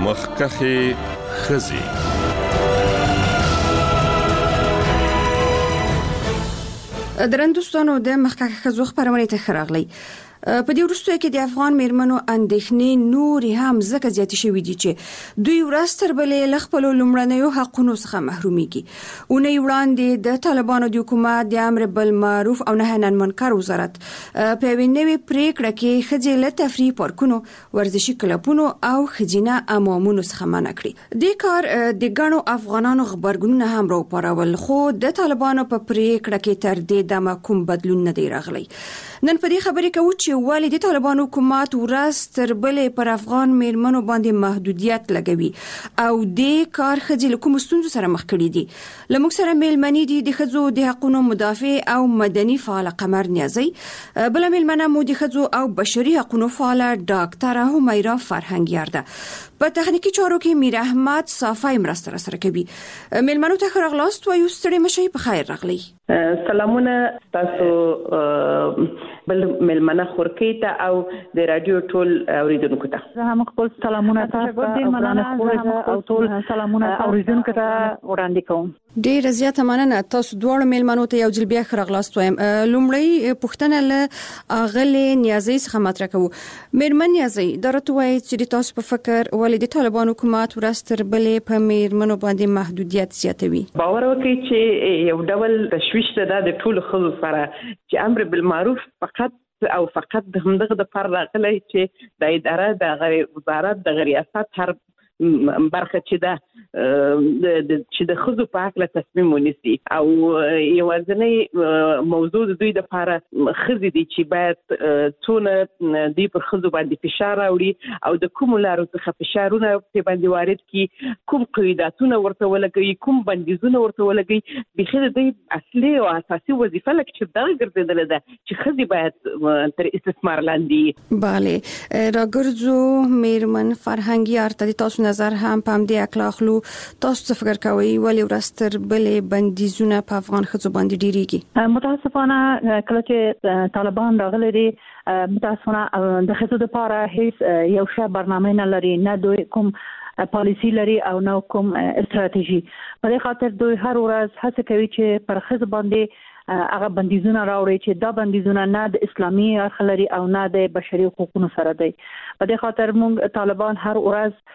مخکخې ښځې. درندوستانو د مخکخ ښځو خپرونې ته ښه راغلی. په دې وروستیو کې د افغان میرمنو اندېښنې نورې هم ځکه زیاتې شوې دي چې دوی ورځ تر بلې له خپلو لومړنیو حقونو څخه محرومیږي. اونۍ وړاندې د طالبانو د حکومت د امر بالمعروف او نهي عن المنکر وزارت په یوې نوې پریکړه کې ښځې له تفریح پارکونو، ورزشي کلبونو او ښځینه امامونو څخه منع کړي. دې کار د ګڼو افغانانو غبرګونونه هم راوپارول، خو د طالبانو په پریکړه کې تر دې دمه کوم بدلون نه دی راغلی. نن په دې خبرې کوو چې ولې د طالبانو حکومت ورځ تر بلې پر افغان میرمنو باندې محدودیت لګوي او دې کار ښځې له کومو ستونزو سره مخ کړي دي. له موږ سره میلمنې دي د ښځو د حقونو مدافع او مدني فعاله قمر نیازی، بله میلمنه مو د ښځو او بشري حقونو فعاله ډاکټره همیرا فرهنګیار ده. په تخنیکی چارو کې میر احمد صافی مرسته راسره کوي. میلمنو ته ښه راغلاست وایو، ستړي مشئ، په خیر راغلی. سلامونه تاسو بل میلمنه خورکی ته او د رادیو ټول اوریدونکو ته. زه هم خپل سلامونه تاسو او ټول سلامونه اوریدونکو ته وړاندې کوم. ډېر زیاته مننه. تاسو دواړو میلمنو ته یو ځل بیا ښه راغلاست وایم. لومړی پوښتنه له اغلې نیازی څخه مطرح کوو. میرمن نیازی، دا راته وایي چې د تاسو په فکر ولې د طالبانو حکومت ورځ تر بلې په میرمنو باندې محدودیت زیاتوي؟ باور وکړئ چې یو ډول تشویش ده د ټولو ښځو سره چې امر بالمعروف فقط او فقط د همدغه د پر راغلی چې د اداره د وزارت د ریاست هر برخه چې ده چې د ښځو په هکله تصمیم ونیسي او یوازینی موضوع د دوی لپاره ښځې دي چې باید څونه دوی پر ښځو باندې فشار راوړي او د کومو لارو څخه فشارونه په باندې وارد کړي، کوم قیوداتونه ورته ولګوي، کوم بندیزونه ورته ولګوي. بیخي د دوی اصلي او اساسي وظیفه لکه چې دغه ګرځېدلې ده چې ښځې باید تر استثمار لاندې. بله، راګرځو میرمن فرهنګیار ته د تاسو نظر هم په همدې اکلا اخلو. تاسو څه فکر کوئ ولې ورځ تر بلې بندیزونه په افغان ښځو باندې ډیریږي؟ متاسفانه کله چې طالبان راغلي دي، متاسفانه د ښځو لپاره هیڅ یو ښه برنامه نه لري، نه دوی کوم پالیسی لري او نه کوم استراتیژي. په دې خاطر دوی هر ورځ هڅه کوي چې پر ښځو باندې هغه بندیزونه راوړي چې دا بندیزونه نه د اسلامي اړخ لري او نه د بشري حقوقو سره دی. په دې خاطر موږ طالبان هر ورځ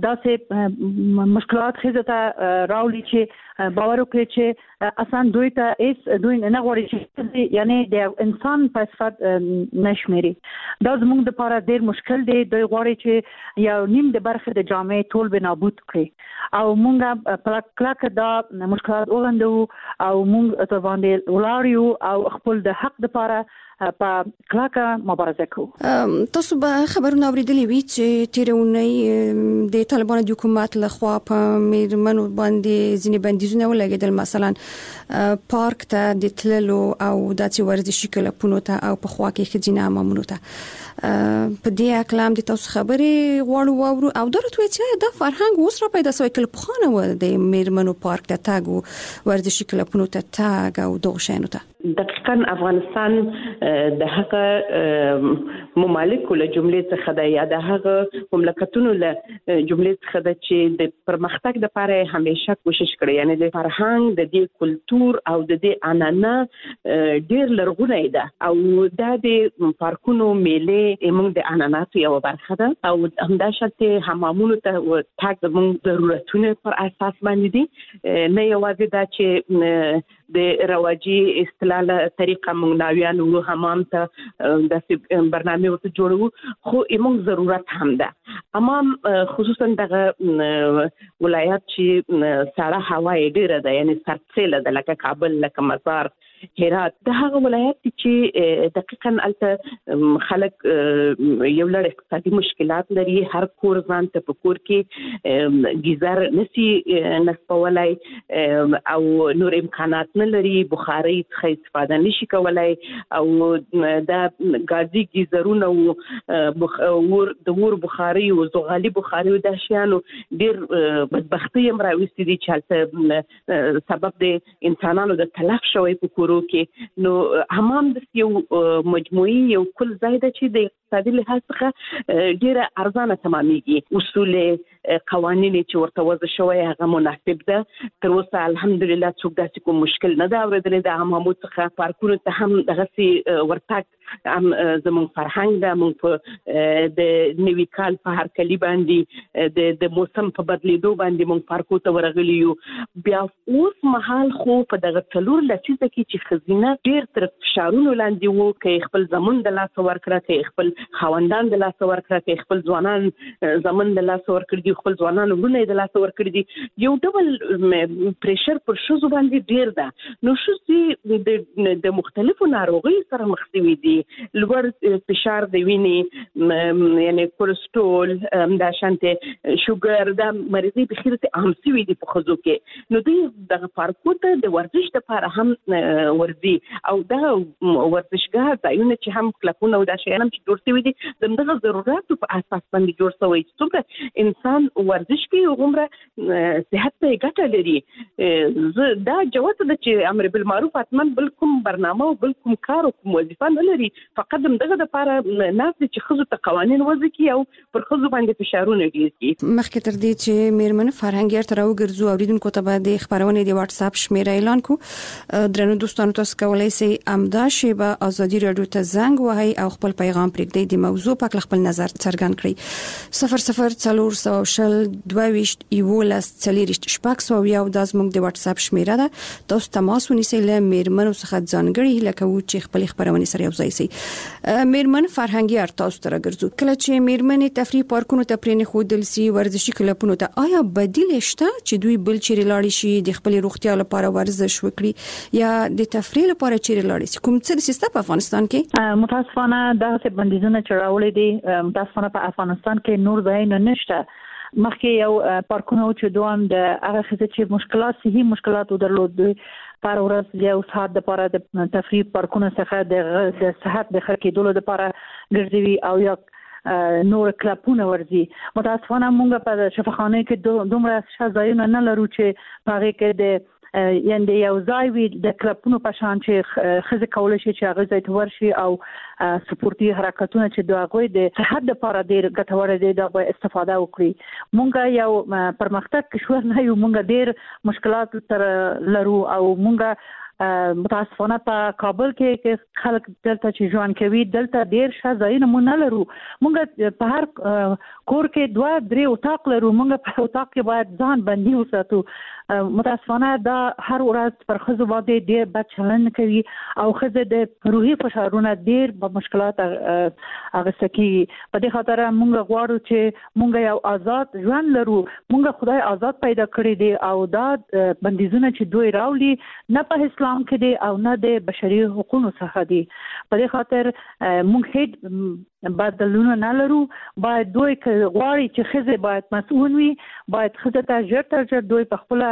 داسې مشکلات ښځو ته راوړي چې باور وکړي چې اصلا دوی ته هیڅ دوی نه غواړي چې یعنی د انسان په صفت نشمري. دا زموږ لپاره ډېر مشکل دی. دوی غواړي چې یو نیم د برخه د جامعې ټول به نابود کړي او موږ په کلکه دا مشکلات وغندو او موږ ته باندې ولاړ یو او خپل د حق لپاره په کلکه مبارزه کوو. تاسو به خبرونه اوریدلي وي چې تېره اونۍ د طالبانو د حکومت لخوا په میرمنو باندې ځینې بندیزونه ولګېدل، مثلا پارک ته د تللو او داسې ورزشي کلبونو ته او په خوا کې ښځینه امامونو ته. په دې اکلا هم د تاسو خبرې غواړو واورو او دا راته وایي چې دا فرهنګ اوس را پیدا شوی، کله پخوانه و د میرمنو پارک ته تګ او ورزشي کلبونو ته تګ او دغو شیانو ته. دقیقاً افغانستان د هغه ممالکو له جملې څخه ده یا د هغه مملکتونو له جملې څخه ده چې د پرمختګ لپاره همیشه کوشش کړی، یعنی د فرهنګ د دې کلتور او د دې عنعنه ډېر لرغونی ده او دا د پارکونو میلې موږ د عنعناتو یوه برخه ده او همداشانتې حمامونو ته تګ زموږ ضرورتونه پر اساس باندې دي، نه یوازې دا چې د رواجي استدلال طریقه موږ ناویان وو حمام ته د برنامه ورته جوړو، خو موږ ضرورت هم ده. امام خصوصا دغه ولایت چې سړه هوا یې ډیره ده، یعنی سرسیله ده، لکه کابل، لکه مزار، هرات، د هغه ولایت چې دقیقاً الته خلک یو لړ اقتصادي مشکلات لري، هر کور ځان ته په کور کې گیزر نسی نصبولای او نور امکانات نه لري، بخاري څخه استفاده نشي کولای او دا ګازي گیزرونه او د ور بخاري او زغالي بخاري او د شیانو ډیر بدبختی هم راوستي دي چې سبب د انسانانو د تلف شوی په کې. نو حمام د یو مجموعي یو کل ځای ده چې د اقتصادي لحاظ څخه ډیره ارزانه تمامېږي. اصول قوانین چې ورته وضع شوی هغه مناسب ده. تر اوسه الحمدلله څوک داسې کوم مشکل نه دا اورېدلی د عام محمود څخه. پارکونو ته هم دغسې ورتګ هم زموږ فرهنګ ده. موږ په د نوي کال په هرکلي باندې د موسم په بدلیدو باندې موږ پارکو ته ورغلي یو. بیا اوس مهال خو په دغه 4 لسیزه کې چې ښځینه ډېر تر فشارونو لاندې وو، که خپل زمون د لاسه ورکړه، که خپل خاوندان د لاسه ورکړه، که خپل ځوانان زمون د لاسه ورکړي دي، خپل ځوانان ورونه د لاسه ورکړي دي، یو ډول پریشر پر ښځو باندې ډېر ده. نو ښځې د مختلفو ناروغیو سره مخ شوي دي. لوړ فشار د وینې یعنی کولسټرول، دا شانته شوګر، دا مرضی بخیر ته عام شوي دي په ښځو کې. نو دوی دغه پارکو ته د ورزش لپاره هم ورځي او دا ورزشګاه ځایونه چې هم کلبونه او دا شیان هم چې جوړ شوي دي د همدغه ضروراتو په اساس باندې جوړ شوی چې څومره انسان ورزش کوي هغومره صحت ته یې ګټه لري. دا جواز ده چې امر بالمعروف حتما بل کوم برنامه او بل کوم کار او کوم وظیفه نه لري، فقط دغه لپاره ناس چې ښځو ته قوانین وضع کړي او پر ښځو باندې فشارونه ډېر کړي. مخکې تر دې چې میرمن فرهنګ تر وګرځو اوریدونکو ته به د خبرونه د واتس اپ شمیره اعلان کو. درنو دوستانو تاسو کولی شئ امدا شیبه ازادي رادیو ته زنګ وهئ او خپل پیغام پرېږدئ، د موضوع په اړه خپل نظر څرګند کړئ. 0040 22 11 40 شپږ یو د زموږ د واتس اپ شمیره ده. تاسو تماس ونیسئ له میرمنو څخه ځانګړي لکه و چې خپل خبرونه سره یوځای شي. میرمن فرهنګي ارتاس تر ګرځو کله چې میرمنې تفریح پارکونو ته پرې خودل سي، ورزشي کلبونو ته، آیا بدیل شته چې دوی بل چیرې لاړ شي د خپل روغتیا لپاره ورزش وکړي یا د تفریح لپاره چیرې لاړ شي؟ کوم څه سیستم په افغانستان کې متاسفانه دغه بندیزونه چې راولې دي متاسفانه په افغانستان کې نور ځایونه نشته. مخکې یو پارکونه چې دوام د هغه خزه چې مشکلات صحي مشکلات درلود پر ورځ یو ساعت د لپاره د تفریح پارکونه څخه د صحت د خلکو دولت لپاره ګرځوي او یا نور کلبونه ورځي. متاسفانه موږ په شفاخانه کې دومره شایعه نه لرو چې هغه کې د یعنی یو ځای وي د کلبونو په شان چې خزه کولای شي چې هغه ځای ته ورشي او سپورتي حرکتونه چې د هغه د صحت لپاره ډېر ګټور دي د استفاده وکړي. مونږ یو پرمختګ کشور نه یو، مونږ ډېر مشکلات تر لرو او مونږ متاسفانه په کابل کې خلک دلته چې ژوند کوي دلته ډېر شایعه مونږ نه لرو. مونږ په هر کور کې 2-3 اتاق لرو، مونږ په اتاق کې باید ځان بندي وساتو. متاسفانه دا هر ورځ پر خزو باندې ډېر بد چلند کوي او خزه د روحي فشارونه ډېر په مشکلات اغستکی. په دې خاطر موږ غواړو چې موږ یو آزاد ژوند لرو. موږ خدای آزاد پیدا کړی دی او دا بندیزونه چې دوی راولي نه په اسلام کې دي او نه د بشري حقوقو څخه دي. په دې خاطر موږ هیڅ بدلونه نه لرو. باید دوی غواړي چې خزه باید مسؤل وي، باید خزه ته ژر تر ژر دوی په خپل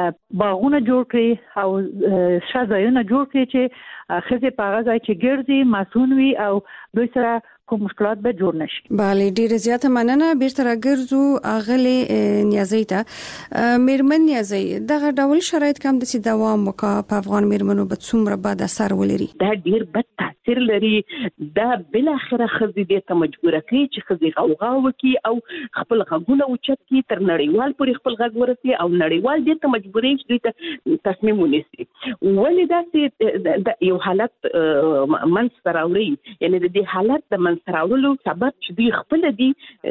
باغونه جوړ کړي او شایعه جوړ کړي چې خزه په هغه ځای چې ګرځي مسؤل وي او دوی سره کوم مشکلات به جوړ نشي. بله ډیره زیاته مننه. بیرته راګرځو اغلی نیازی ته. میرمن نیازی دغه ډول شرایط کوم د دوام وکړه په افغان میرمنو به څومره بد اثر ولري؟ دا ډیر بد تاثیر لري. دا بل اخره خزي دې ته مجبور کوي چې خزي غوغا وکي او خپل غوونه اوچت کی تر نړیوال پورې خپل غږ ورسي او نړیوال دې ته مجبورې چې دوی ته تصمیم ونیسي. ولې دا یو حالت منځ راوړي، یعنی د دې حالت د سراولو سبب چې دوی خپل دي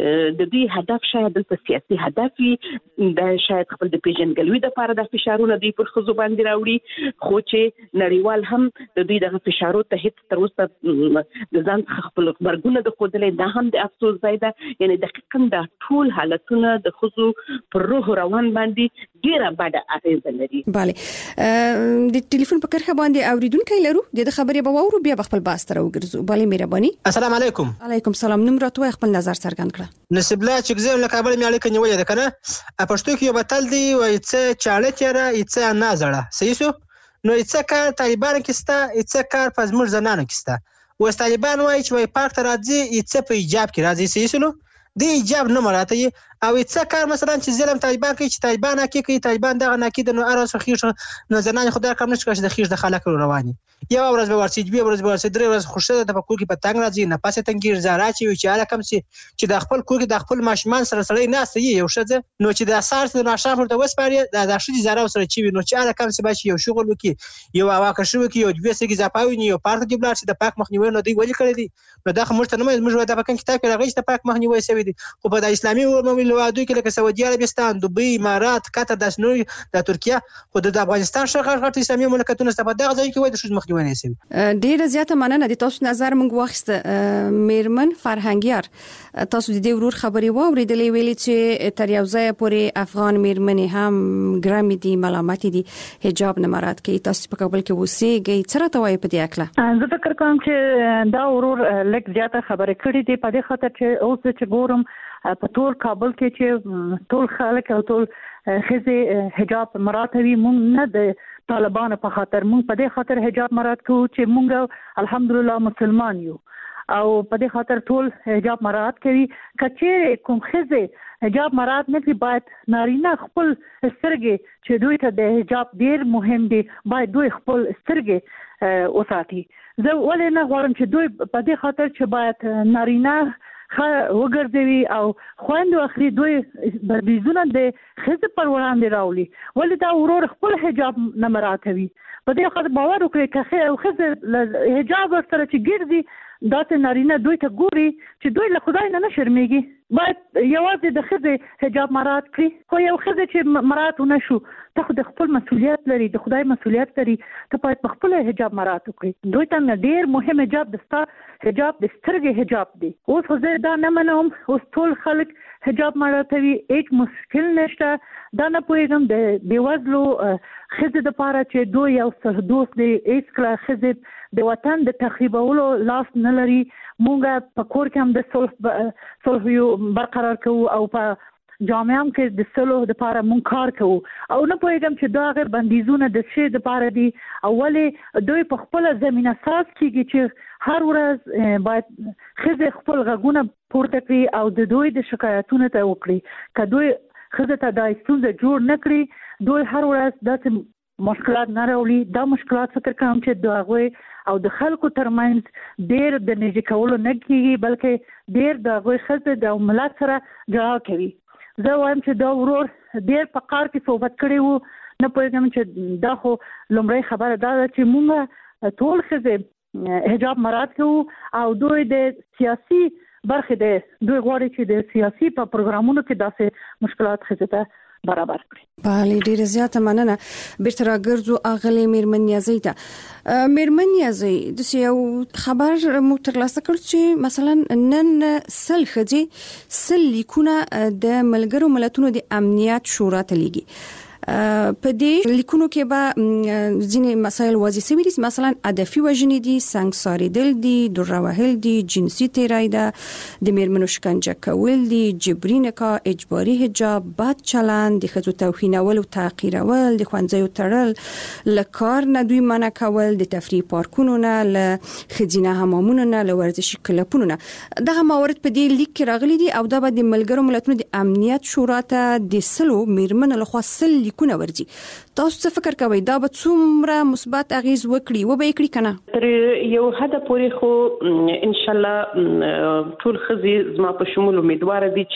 د دوی هدف شاید د سیاسي هدف وي، د شاید خپل د پیژنګلوي د لپاره د فشارونو دوی پر خزو باندې راوړي، خو چې نړیوال هم د دوی د فشارو ته هیڅ تر اوسه د ځان خپل خبرګونه د خودلې دا هم د افسوس ځای ده. یعنی دقیقاً دا ټول حالتونه د خزو پر روح روان باندې ډیره بده اغیزه لري. bale د ټلیفون په کرخه باندې اوریدونکو لرو د خبرې به وورو بیا خپل باس تر وګرځو. bale مهرباني. السلام علیکم. علیکم السلام. نوم راته خپل نظر څرګند کړه. نسب الله چې زه له کابل مې اړیکه نیولې ده کنه پښتو کې یو بتل دی وای څه چاړه تیرا ایڅه نه زړه صحیح سو نو ایڅه کار طالبان کې ستا ایڅه کار په زموږ زنانو کې ستا و طالبان وای چې وای پارک ته راځي ایڅه په ایجاب کې راځي صحیح سو د حجاب نه مراته او څه کار مثلا چې ظلم طالبان کوي چې طالبان کوي طالبان دغه ناکید نو ارس خيښ نو زنان خدای کار نشي کوي د خيښ د خلک رواني یو ورځ به ورسې دوه ورځ به ورسې درې ورځ خوشاله د پکور کې پتنګ راځي نه پاسه تنګیر زارا چې اله کم چې د خپل کور کې د خپل ماشمان سره سره نه سي یو شته نو چې د اساس د ماشام ورته وسپاري د شې زارا سره چې نو چې اله کم چې بچي یو شغل وکي یو واکه شو وکي یو دوه سګي زپاوي یو پارت دی بلار چې د پاک مخنیوي نو دی ولي کړی دي نو دا خمرته نه موږ د پاکن کتاب کې راغی چې د پاک مخنیوي سوي دي خو په د اسلامي مملکتو کې لکه سعودي عربستان دوبۍ امارات قطر د سنوي د ترکیه خو د افغانستان شغل غټ اسلامي مملکتونو څخه په دغه ځای کې وایي د شوز مخنیوي نه سوي ډیره زیاته مننه د تاسو نظر موږ واخیسته میرمن فرهنګیار تاسو د دې ورور خبري واوریدلې ویلي چې تر یو ځای پورې افغان میرمنې هم ګرامي دي ملامت دي حجاب نه مراد کوي تاسو په کابل کې اوسېږئ څه راته وایي په دې اړه زه فکر کوم چې دا ورور لږ زیاته خبرې کړې دي په دې خاطر چې اوس چې ګورم په ټول کابل کې چې ټول خلک او ټول خزه حجاب مراتبي مونږ نه د طالبانو په خاطر مونږ په دې خاطر حجاب مراد کوو چې مونږ الحمدلله مسلمان یو او په دې خاطر ټول حجاب مراد کوي کچې کوم خزه حجاب مراد نه کوي باید نارینه خپل سترګې چې دوی ته د حجاب ډیر مهم دي باید دوی خپل سترګې وساتي زه ولې نه غواړم چې دوی په دې خاطر چې باید نارینه وګرځوي او خويندو اخري دوی بردیزونه د خزه پر وړاندې راولي ولې دا ورور خپل حجاب نه مراتوي په دې خاطر باور وکړي چې خزه حجاب سره چې ګرځي دا ته نارینه دوی ته ګوري چې دوی له خدای نه شرمېږي باید یوازې د خزه حجاب مراد کړي خو یو خزه چې مراد نشو ته د خپل مسولیت لري د خدای مسولیت لري ته باید په خپل حجاب مراد کړي دوی ته ډیر مهم حجاب د حجاب د سترګې حجاب دی اوس خو زه دا نه منم اوس ټول خلک حجاب مراتوي هیڅ مشکل نشته دا نه پوهیږم د بیوزلو خزه د پاره چې دوی یو سره دوست دی هیڅ کله خزه د وطن د تخریبولو لاس نه لري مونږ په کور کې هم د صلح یو برقرار کوو او په جامعه هم کې د صلح د لپاره مونږ کار کوو او نه پوهیږم چې دا غیر بندیزونه د شی د لپاره دي اولی دوی په خپل زمينه ساز کېږي چې هر ورځ باید خزه خپل غږونه پورته کړي او د دوی د شکایتونو ته وکړي که دوی خزه ته د ستونزه جوړ نه کړي دوی هر ورځ د مشکلات نه راولي دا مشکلات فکر کوم چې دغه او د خلکو ترمنځ ډېر د نږدې کولو نه کیږي بلکې ډېر دغه خلک د ملت سره جوړ کوي زه وایم چې دا ورور ډېر په کار کې صحبت کړی وو نه پوهیږم چې دا خو لومړی خبره دا ده چې موږ ټول خزه حجاب مراد کوو او دوی د سیاسي برخه ده دوی غواړي چې د سیاسي په پروګرامونو کې داسې مشکلات خزه ته برابر کړي بله ډیره زیاته مننه بیرته راګرځو اغلی میرمن نیازی ته میرمن نیازی د یو خبر مو ترلاسه کړ چې مثلا نن سل خځې سل لیکونه د ملګرو ملتونو د امنیت شورا ته لیږي په دې لیکونو کې به ځینې مسایل واضح شوي دي مثلا هدفي وژنې دي سنگساري دل دي دره وهل دي جنسي تیرای ده د میرمنو شکنجه کول دي جبري نکاح اجباري حجاب بد چلند د ښځو توهینول او تحقیرول د ښوونځیو تړل له کار نه دوی منع کول د تفریح پارکونو نه له ښځینه حمامونو نه له ورزشي کلبونو نه دغه موارد په دې لیک کې راغلي دي او دا به د ملګرو ملتونو د امنیت شورا ته د سلو میرمنو لخوا سل لیکونه ورځي تاسو څه فکر کوئ دا به څومره مثبت اغیز وکړي و به کړی کنه تر یو حد پورې خو ان شاء الله ټول خزي زما په شمول امیدوار دي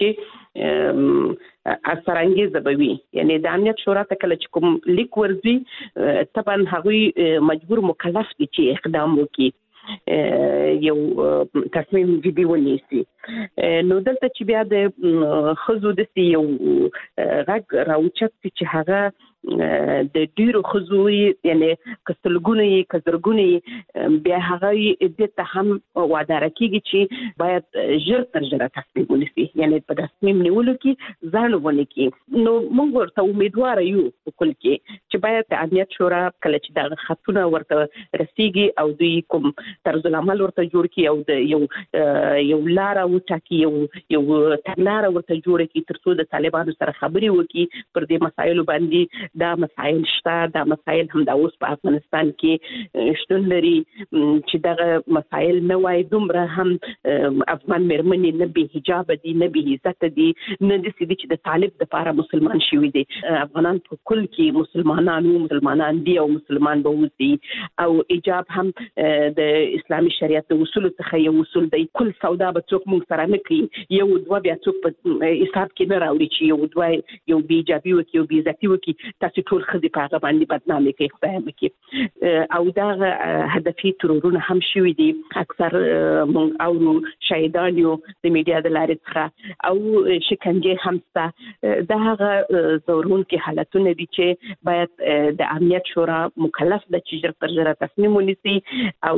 چې اثرانګیزه به وي یعنی د امنیت شورا ته کله چې کوم لیک ورځي طبعا هغوی مجبور مکلف دي چې اقدام وکړي یو تصمیم جدي ونیسي نو دلته چې بیا د خزو د یو غږ راوچت چې هغه د ډیرو خزوی یعنی کستلګونی کزرګونی بیا هغه د ته هم وادار کیږي چې باید ژر تر ژره تصمیم ونیسي یعنی په تصمیم نیولو کې ځان ونه کی نو موږ ورته امیدوار یو په کل کې چې باید امنیت شورا کله چې دا خطونه ورته رسیږي او دوی کوم طرز العمل ورته جوړ کی او د یو لار وټاکي یو تګلار ورته جوړ کی ترڅو د طالبانو سره خبري وکړي پر دې مسایلو باندې دا مسایل شته. دا مسایل هم د اوس په افغانستان کې شتون لري چې دغه مسایل نه وای دومره هم افغان مېرمنې نه به حجاب دي نه به عزت دي نه د سړي چې د طالب د لپاره مسلمان شوي دي. افغانان په کل کې مسلمانان دي او مسلمان به وي او حجاب هم د اسلامي شریعت د اصول څخه یو اصول دی. کل سودا به څوک موږ سره نه کوي یو دوه بیا څوک په حساب کې نه راوړي چې یو دوه یو بي حجابي وکي یو بي عزتي وکي تاسو ټول خدي په هغه باندې بدنامي کوي خدای مکي او دا هدفي ترورونه هم شوي دي. اکثر موږ او شهیدان یو د میډیا د لارې څخه او شکنجه هم سته. دا هغه ضرورون کې حالتونه دي چې باید د امنیت شورا مکلف د چې تر ژره تصمیم ونیسي او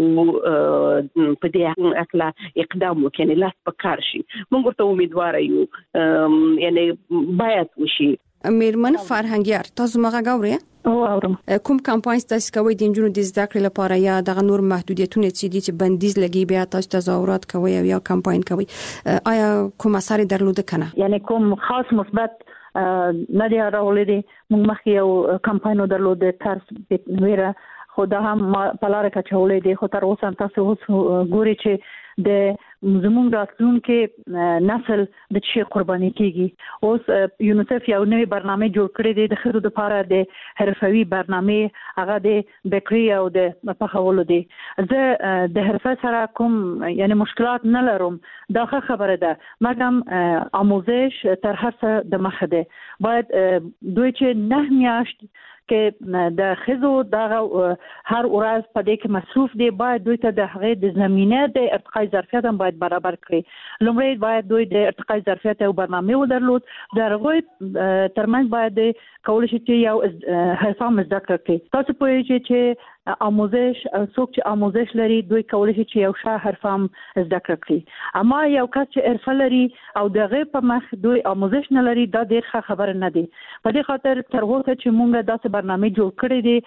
په دې اکلا اقدام وکړي لاس په کار شي. موږ ورته امیدوار یو یعنی باید وشي. میرمن فرهنګیار تاسو مغه غوړی اورم کوم کمپاین تاسو کوي د انجونو د زده کړې لپاره یا د نور محدودیتونه چې بندیز لګي بیا تاسو تظاهرات کوي یا کمپاین کوي آیا کوم اثر درلوده کنه یعنی کوم خاص مثبت نه دی راولې دي. موږ مخکې یو کمپاین درلوده ترس ویره خو دا هم په لاره کې چولې دي. خو تر اوسه تاسو ګوري چې د زموږ راتلونکي نسل د چی قرباني کیږي. اوس یونیسف یو نوې برنامه جوړ کړې ده د خزو لپاره د حرفوي برنامه هغه د بیکری او د پخولو دي. زه د حرفه سره کوم یعنی مشکلات نه لرم دا خبره ده مګم آموزش تر هر څه د مخه ده. باید دوی چې 9 میاشت کې د خزو دغه هر ورځ په دې کې مصروف دي باید دوی ته د هغه د زمينه د ارتقاء ظرفیت هم باید برابر کړي. لومړی باید دوی د ارتقاء ظرفیت او برنامه ودرلود درغوی ترمنځ باید کول شي چې یو حرفه مزده کړي. تاسو پوهیږئ چې آموزش څوک چې آموزش لري دوی کولای شي چې یو ښه حرفه زده کړي. اما یو کس چې حرفه لري او دغه په مخ دوی آموزش نه لري دا ډیر ښه خبره نه دی. په دې خاطر تر اوسه چې موږ داسې برنامه جوړ کړی دي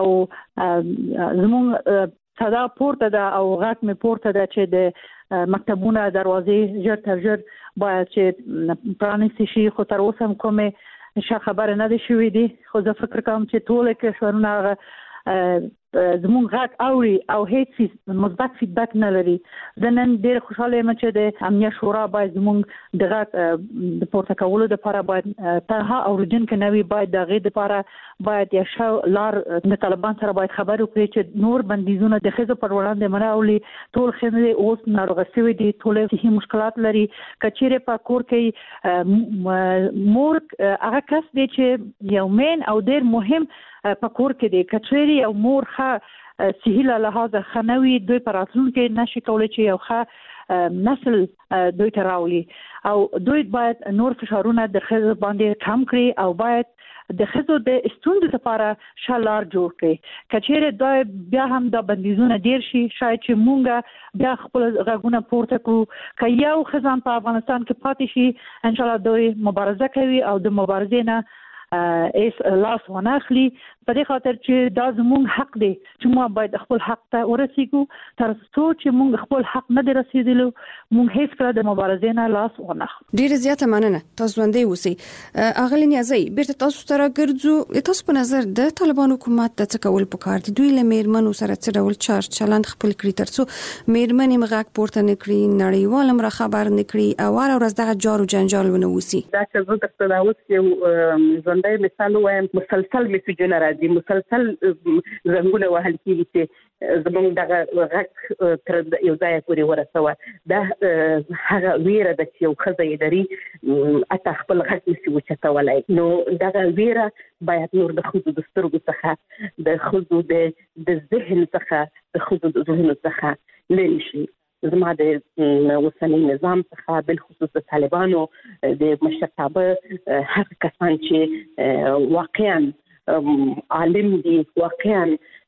او زموږ صدا پورته ده او غږ مې پورته ده چې د مکتبونو دروازې ژر تر ژر باید چې پرانیستي شي. خو تر اوسه کومه ښه خبره نه ده شوې دي. خو زه فکر کوم چې ټول کشورونه زموږ غږ اوري او هیڅ مثبت فیډبک نه لري. زه نن ډېر خوشاله یم چې د امنیت شورا باید زموږ د غږ د پورته کولو لپاره باید تنها اوریدونکو نوي باید د غږ لپاره باید یو ښه لار د طالبان سره باید خبرې وکړي چې نور بندیزونه د ښځو پر وړاندې مناولي. ټول ښځې اوس ناروغه شوي دي ټول صحي مشکلات لري. کچېره په کور کې مور هغه کس دی چې یو مین او ډېر مهم په کور کې دی. کچېره یو مور ښه صحي له لحاظه خنوي دوی پر راتلونکي نشي کولای چې یو ښه نسل دوی ته راولي او دوی باید نور فشارونه د ښځو باندې کم کړي او باید د ښځو د ستوندو لپاره شالار جوړ کړي. کچېره دوی بیا هم د بندیزونه ډیر شي شاید چې مونږ بیا خپل غږونه پورته کړو که یو ښځه په افغانستان کې پاتې شي ان شاء الله دوی مبارزه کوي او د مبارزې نه لاس وناخلي. په دې خاطر چې دا زموږ حق دی چې موږ باید خپل حق ته ورسیږو. تر څو چې موږ خپل حق نه رسیدلو موږ هیڅ کله د مبارزې نه لاس وناخلو. ډیره زیاته مننه. تاسو باندې اوسئ. اغلی نیازی بیرته تاسو سره ګرځو. تاسو په نظر د طالبان حکومت د څه کول پکار دي؟ دوی له میرمنو سره څه ډول چلند خپل کړی تر څو میرمنې مغاک پورته نکړي نړیوال هم خبر نکړي او هر ورځ دغه جارو جنجال ونه وسی؟ دا چې زه د تداوت یو ژوندۍ مثال وایم مسلسل میسجونه راځي مسلسل زنګونه وهل کیږي چې زموږ دغه غږ تر یو ځای پورې ورسوه. دا هغه ویره ده چې یو ښځه یې لري اته خپل غږ نشي اوچتولی. نو دغه ویره باید نور د ښځو د سترګو څخه د ښځو د ذهن څخه د ښځو د ذهنو څخه لرې شي. زما د اوسني نظام څخه بالخصوص د طالبانو د مشرتابه هغه کسان چې واقعا عالم دي واقعا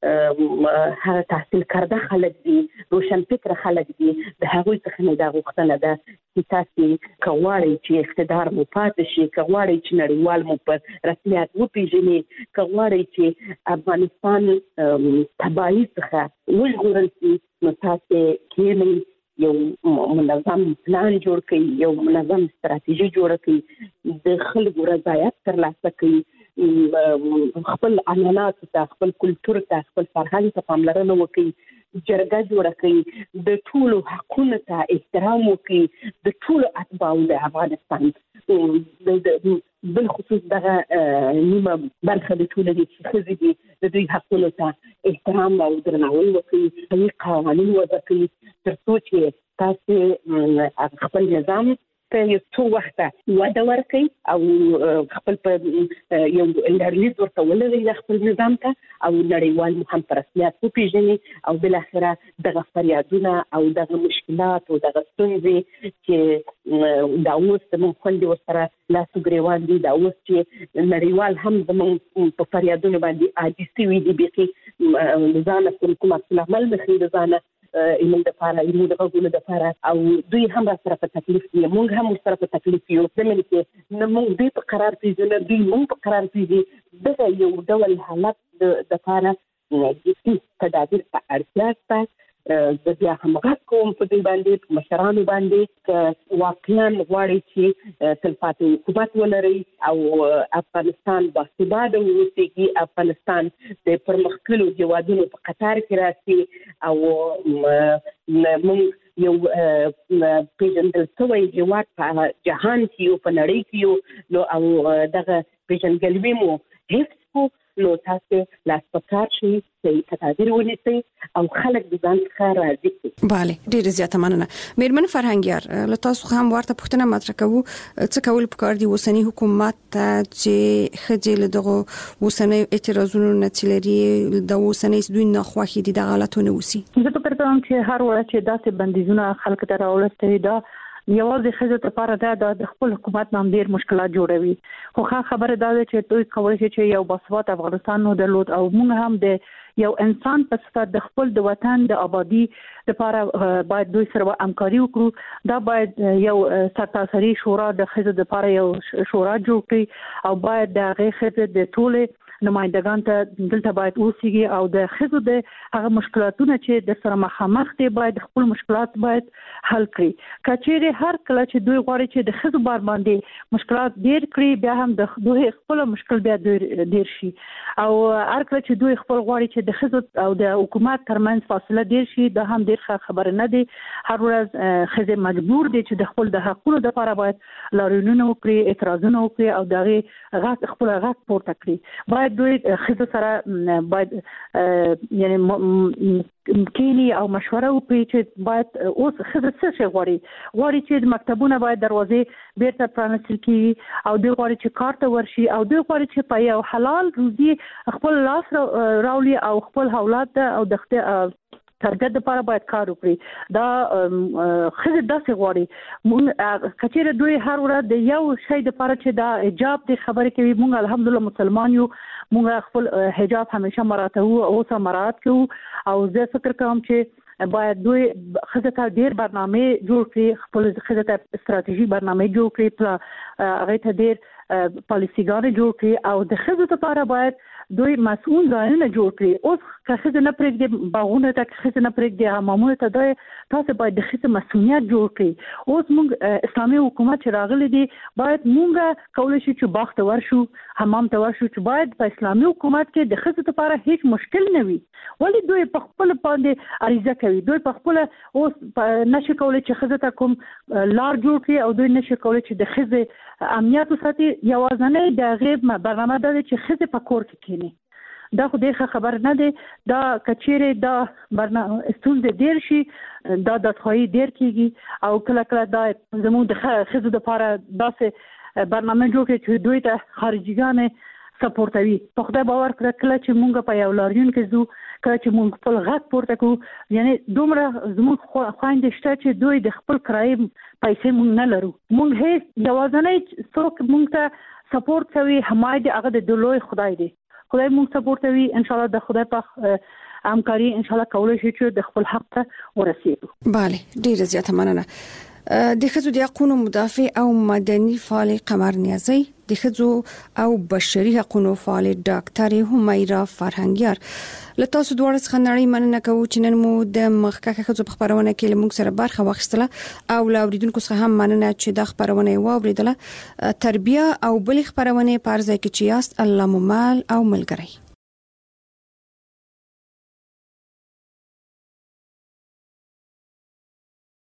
هغه تحصیل کرده خلک دي روشن فکر خلک دي د هغوی څخه نه دا غوښتنه ده چې تاسو کوړی چې اقتدار مو پاتې شي کوړی چې نړیوال مو په رسمیت وپیژني کوړی چې افغانستان تباہي څخه وژغورل شي نو تاسو کېنئ یو منظم پلان جوړ کړئ یو منظم ستراتیژي جوړ کړئ د خلکو رضایت ترلاسه کړئ خپل عنعنات ته خپل کلچر ته خپل فرهنګ ته پاملرنه وکړي جرګه جوړه کړي د ټولو حقوقو ته احترام وکړي د ټولو اتباعو د افغانستان بالخصوص دغه نیمه برخه د ټولو د ښځې د دوی حقوقو ته احترام او درناوی وکړي صحیح قوانین وضع کړي تر څو چې تاسو خپل نظام ته یو څو وخت وده ورکړي او خپل په یو لرلید ورته ولري خپل نظام ته او نړیوال هم په رسمیت وپیژني او بل اخره دغه فریادونه او دغه مشکلات او دغه ستونزې چې دا اوس موږ خوندې ورسره لاسو ګریوان دي دا اوس چې نړیوال هم زموږ په فریادونه باندې عاجز شوي دي بیخي ځانه کوم اصل عمل مخې د ځانه ایمون د پاره ایمون د غوږونو د پاره او دوی هم سره په تکلیف دي موږ هم سره په تکلیف یو زموږ کې نه موږ دې په قرار پیژنه دوی موږ په قرار پیژني دغه یو ډول حالت د پاره جدي تدابیر په اړتیا شته د بیا هم غږ کوم په دې باندې مشرانو باندې واقعا غواړي چې تلپاتې حکومت ولري او افغانستان باثباته اوسېږي افغانستان د پرمختللو هیوادونو په قطار کې راشي او موږ یو پیژندل شوی هیواد په جهان کې او په نړۍ کې نو او دغه پیژندګلوي مو حفظ نو تاسو لاس پکار شي چې تدابیر ونیسئ او خلک د ځان څخه راضي کړي. bale ډیر زیاته مننه. میرمن فرهنګیار له تاسو هم ورته پوښتنه مطرح کوو څه کول پکار دي وسنی حکومت چې خځې له دغه وسنی اعتراضونو نتیلري د وسنی دوی نه خوښي دي د غلطونه وسی. زه فکر کوم چې هر وخت چې داسې بندیزونه خلک ته راولستي دا یوازې خځو لپاره دا د خپل حکومت نام ډیر مشکلات جوړوي خو خبره دا ده چې دوی کولی شي چې یو باسواده افغانستان نو درلود او موږ هم د یو انسان په صفت د خپل د وطن د آبادی لپاره باید دوی سره همکاري وکړو دا باید یو سرتاسري شورا د خځو لپاره یو شورا جوړ کړي او باید د غیخه د ټوله نمائندگان ته دلته باید اوسېږي او د خځو د هغه مشکلاتونه چې د سره مخامخ دي باید خپل مشکلات باید حل کړي کچېره هر کله چې دوی غواړي چې د خځو بار باندې مشکلات ډیر کړي بیا هم د دوی خپل مشکل بیا ډیر شي او هر کله چې دوی خپل غواړي چې د خځو او د حکومت ترمنځ فاصله ډیر شي دا هم ډیر خبره نه دي هر ورځ خځې مجبور دي چې د خپل د حقوقو لپاره باید لاریونونه وکړي اعتراضونه وکړي او دغه خپل غږ پورته کړي باید دوی خځو سره باید یعنی کینی او مشوره وکړي چې باید اوس خځې څه شي غواړي چې مکتبونه باید دروازې بیرته پرانیستل کړي او دوی غواړي چې کار ته ورشي او دوی غواړي چې په یو حلال روزي خپل لاس راولي او خپل اولاد او د ترګه لپاره باید کار وکړي دا خځې داسې غواړي مونږ کچېره دوی هر ورځ د یو شی لپاره چې دا حجاب د خبرې کوي مونږ الحمدلله مسلمان یو مونږ خپل حجاب همیشه مراته او مراعات کوو او زه فکر کوم چې باید دوی خځې ته ډیر برنامه جوړ کړي خپل خځې ته استراتیژي برنامه جوړ کړي هغه ته ډیر پالیسیګان جوړ کړي او د خځو لپاره باید دوی مسؤل ځایونه جوړ کړي اوس که ښځې نه پرېږدي باغونه ته ښځې نه پرېږدي حمامونو ته تاسو باید د ښځې مسؤلیت جوړ کړي اوس موږ اسلامي حکومت چې راغلی دی باید موږ کولی شو چې باغ ته ورشو حمام ته ورشو چې باید په اسلامي حکومت کې د ښځو لپاره هیڅ مشکل نه وي ولې دوی په خپل باندې عریضه کوي دوی په خپل اوس نشي کولی چې ښځو ته کوم لار جوړ کړي او دوی نشي کولی چې د ښځې امنیت وساتي یوازنۍ د غیب برنامه ده چې ښځې په کور کې کینی دا خو دغه خبر نه دی دا کچېره دا برنامه ستونزې ډیر شي دا د ځخوي ډیر کیږي او کله کله دا زموږ د خځو لپاره داسې برنامه جوړ کړي چې دوی ته خارجيګان سپورټوي په خدای باور کړه چې مونږ په یو لاریون کې ځو کله چې مونږ خپل غږ پورته کوو یعنی دومره زموږ خويندې شته چې دوی د خپل کرایې پیسې مونږ نه لرو مونږ هیڅ یوازنۍ څوک مونږ ته سپورټ کوي حمایت هغه د لوی خدای دی خدای مونږ سپورټ کوي ان شاء الله د خدای په همکاري ان شاء الله کولای شي چې د خپل حق ته ورسېږو. bale ډیره زیاته مننه. د ښځو د حقوقو مدافع او مدني فعال قمر نیازی، د ښځو او بشري حقوقو فعال ډاکټر همیرا فرهنګیار. له تاسو دواړو څخه نړۍ مننه کوو چې نن مو د مخکښه ښځو په خبرونه کې له موږ سره برخه واخیستله او له اوریدونکو څخه هم مننه چې دا خبرونه واوریدله. تربیه او بل خبرونه په ارزه کې چې یاست، الله مو مل او ملګری.